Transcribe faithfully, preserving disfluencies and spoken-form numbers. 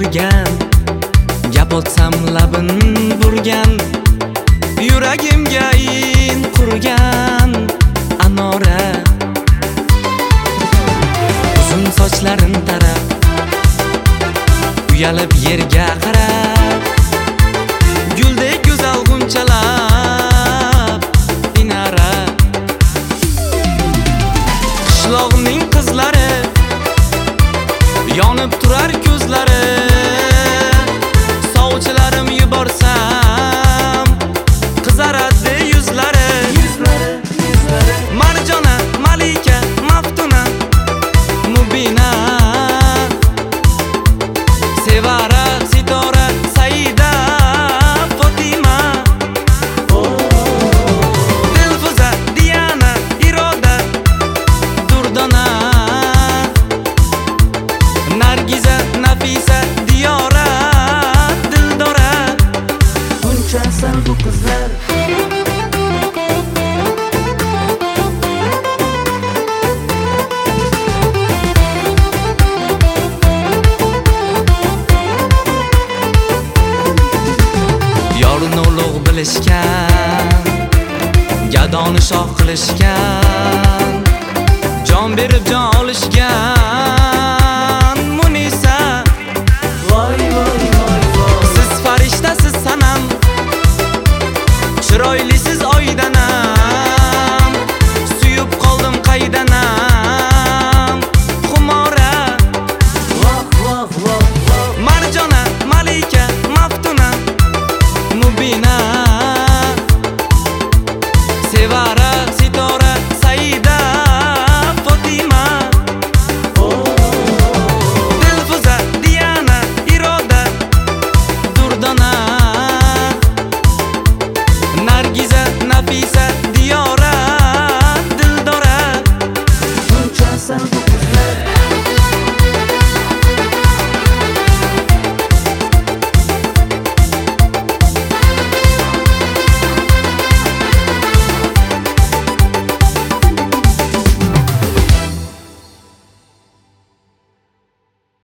yurgan, gap otsam labin burgan, yuragimga in qurgan Anora. Uzun sochlarin tarab, uyalib yerga qarab, guldek go'zal g'unchalab Dinara. Qishloqning qizlari yonib turar ko'zlari, sovchilarim yuborsam qizaradi yuzlari. Yuzlari, yuzlari Marjona, Malika, Maftuna, Mubina, Sevara, Sitora, Saida, Fatima, Dilfuza, Diana, Iroda, Durdona, Nargiza, Nafisa, Diyora, Dildora. Buncha asal bu qizlar, yorni ulug' bilishgan, gadoni shoh qilishgan.